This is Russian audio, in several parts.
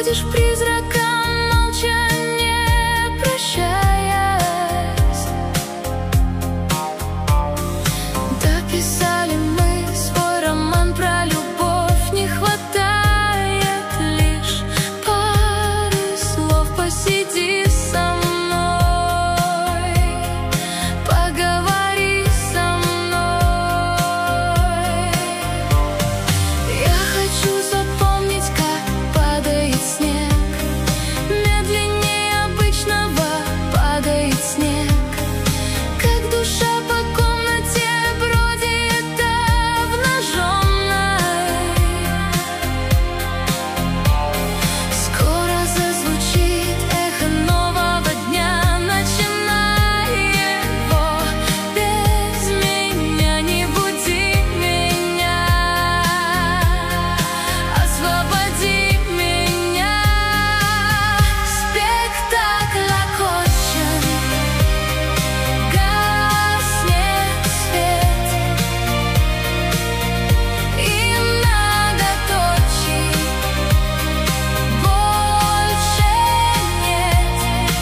уходишь призраком, молча не прощаясь. Дописали мы свой роман про любовь, не хватает лишь пары слов. Посиди со мной, поговори со мной. Я хочу запомнить, как падает снег, медленнее обычного падает снег, как душа по комнате бродит обнаженной. Скоро зазвучит эхо нового дня, начинай его без меня. Не буди меня, освободи меня. Спектакль окончен, гаснет свет, и многоточий больше нет.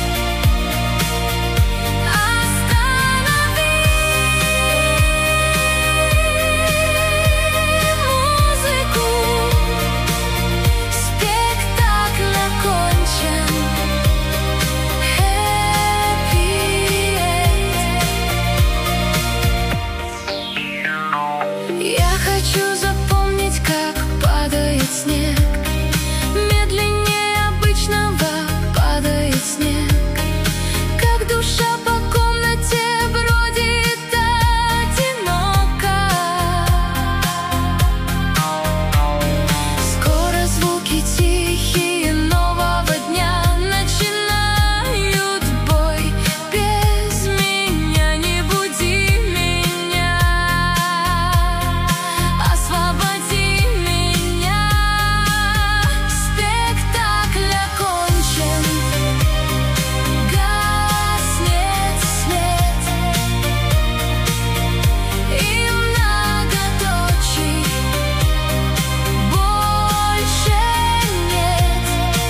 Останови музыку, спектакль окончен. Happy end. Я хочу запомнить, как падает снег, медленнее обычного падает снег, как душа по комнате бродит одиноко. Скоро звуки тихие нового дня начинают бой без меня. Не буди меня, освободи меня. Спектакль окончен, гаснет свет, и многоточий больше нет.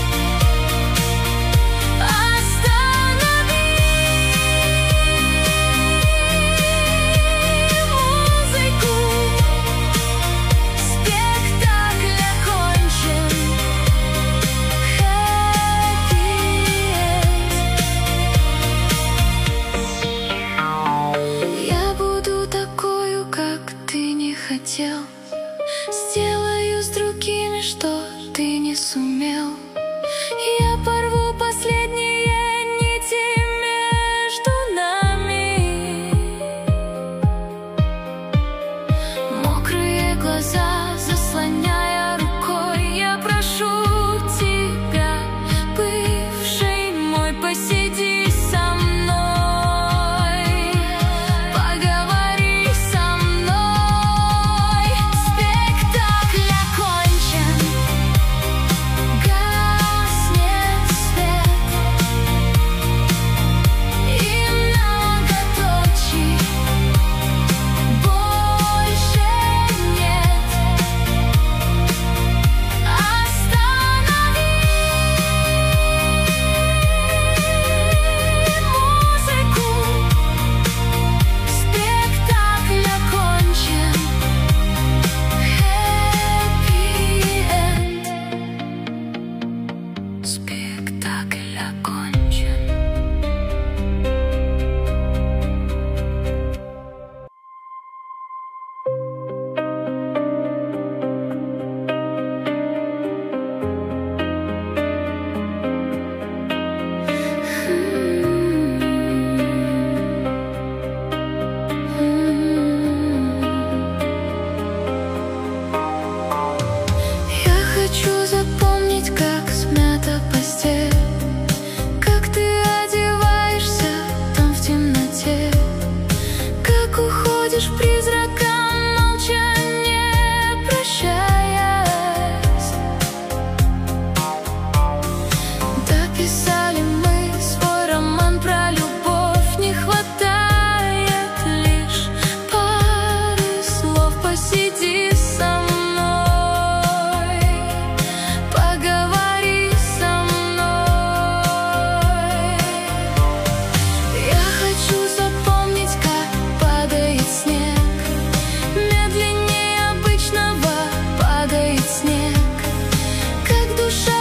Останови музыку, спектакль окончен. Happy end. Я буду такою, как ты не хотел, сделаю с другими, что ты не сумел. Я порву последние нити между нами. Мокрые глаза заслоняя рукой, я прошу тебя, бывший мой, посиди со мной, поговори со мной. Спектакль окончен, гаснет душе